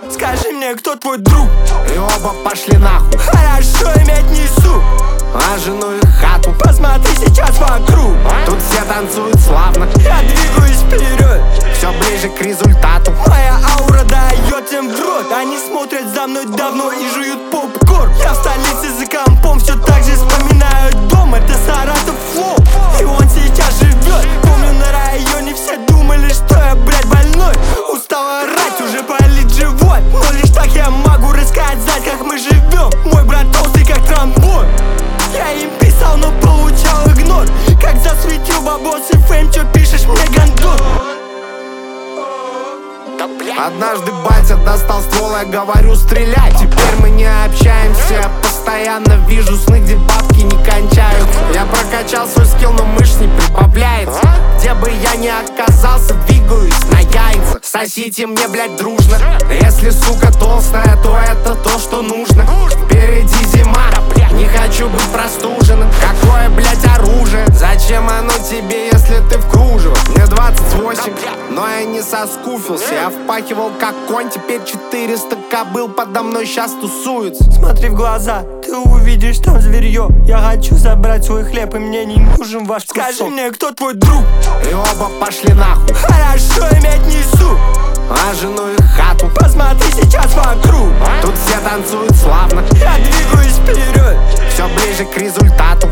Скажи мне, кто твой друг? И оба пошли нахуй. Хорошо, иметь несу, а жену и хату. Посмотри сейчас вокруг. Тут все танцуют славно. Я двигаюсь вперед, все ближе к результату. Моя аура дает им в рот. Они смотрят за мной давно и жуют попкорн. Я в столице за компом, все так же вспоминаю дом. Это Саратов флоу, и он сейчас живет. Помню, на районе все думали, что я, блядь, больной. Устал орать, уже болит живот, но лишь так я могу рассказать, как мы живем. Мой брат толстый, как тромбон. Я им писал, но получал игнор. Как засветил бабос и фейм, чё пишешь мне, гандон? Однажды батя достал ствол, я говорю стрелять. Теперь мы не общаемся, постоянно вижу сны, где бабки не кончаются. Я прокачал свой скилл, но мышц не прибавляется. Где бы я ни оказался, двигаюсь на яйца. Сосите мне, блядь, дружно. Если сука толстая, то это то, что нужно. Впереди зима, не хочу быть простуженным. Какое, блядь, оружие? Зачем оно тебе, если ты в кружево? Мне 28, но я не соскуфился. Я впахивал как конь, теперь 400 кобыл подо мной сейчас тусуются. Смотри в глаза, ты увидишь там зверье. Я хочу забрать свой хлеб, и мне не нужен ваш кусок. Скажи мне, кто твой друг? И оба пошли нахуй. Хорошо, иметь несу, а жену и хату. Посмотри сейчас вокруг. Тут все танцуют славно. Я двигаюсь вперед, все ближе к результату.